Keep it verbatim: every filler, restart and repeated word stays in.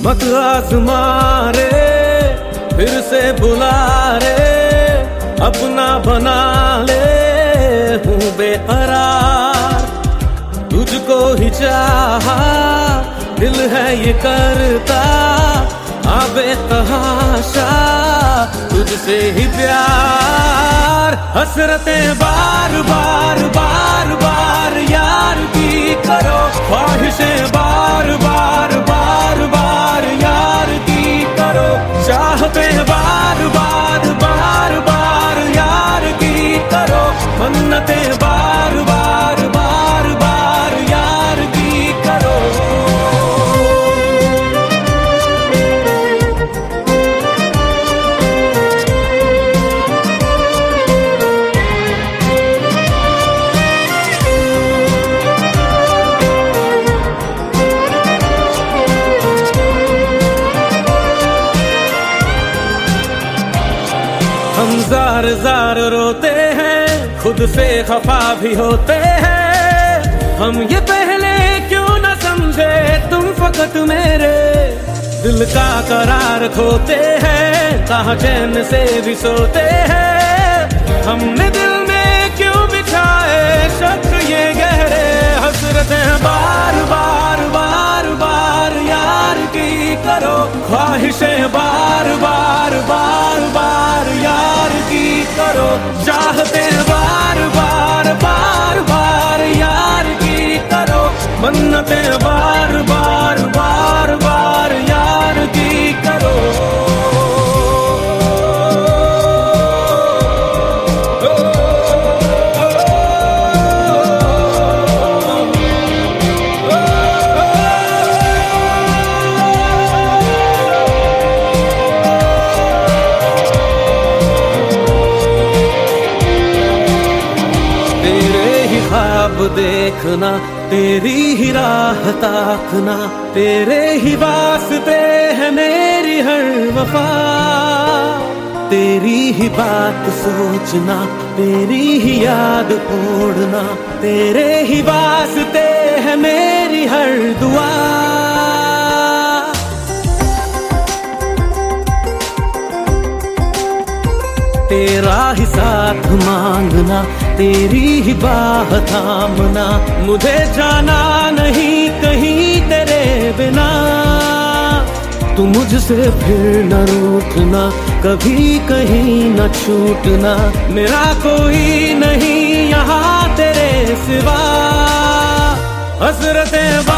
मत आजमा रे, फिर से बुला रे, अपना बना ले, हूँ बेकरार, तुझको ही चाहा, दिल है ये करता, आबे तहाशा, तुझसे ही प्यार, हसरतें बार बार बार बार यार की करो, ख्वाहिशें बार बार बार बार यार की करो, चाहतें बार बार बार बार यार की करो, मन्नतें बार बार बार बार यार की करो। हम जार जार रोते हैं, खुद से खफा भी होते हैं, हम ये पहले क्यों न समझे तुम फकत मेरे दिल का करार खोते हैं, कहाँ चैन से भी सोते हैं, हमने दिल में क्यों बिछाए शक ये गहरे, हसरतें बार बार बार बार यार की करो, ख्वाहिशें बार बार बार बार यार की करो, चाहते बार बार बार बार यार की करो, मन्नतें बार बार बार बार यार की करो। ख्वाब देखना, तेरी ही राह ताकना, तेरे ही वास्ते है मेरी हर वफा, तेरी ही बात सोचना, तेरी ही याद ओढ़ना, तेरे ही वास्ते है मेरी हर दुआ, तेरा ही साथ मांगना, तेरी ही बाह थामना, मुझे जाना नहीं कहीं तेरे बिना, तू मुझसे फिर न रूठना, कभी कहीं न छूटना, मेरा कोई नहीं यहाँ तेरे सिवा, हसरतें